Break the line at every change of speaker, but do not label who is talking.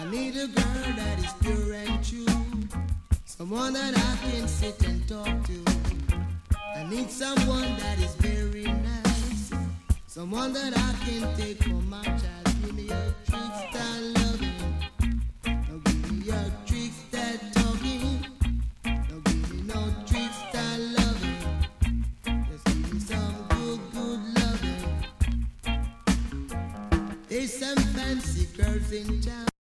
need a girl that is pure and true, someone that I can sit and talk to. I need someone that is very nice, someone that I can take for my child. Give me a trick style loving, no give me a trick style talking, no give me no trick style loving, just give me some good, good loving. There's some fancy girls in town.